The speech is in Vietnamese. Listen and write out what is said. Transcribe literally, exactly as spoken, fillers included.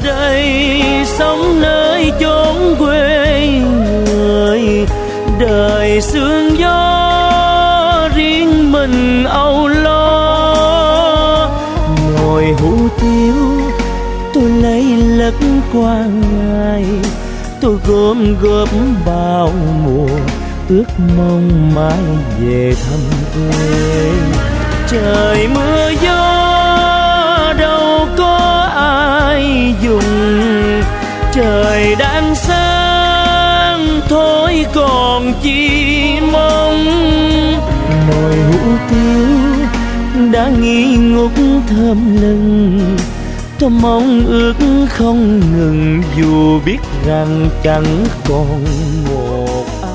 đây sống nơi chốn quê người, đời sương gió riêng mình âu lo. Nồi hủ tiếu tôi lấy lất qua ngày, tôi gom góp bao mùa ước mong mãi về thăm quê. Trời mưa gió đâu có ai dùng, trời đang sáng thôi còn chi mong. Nồi hủ tiếu đã nghi ngút thơm lừng, tôi mong ước không ngừng dù biết rằng chẳng còn một ai.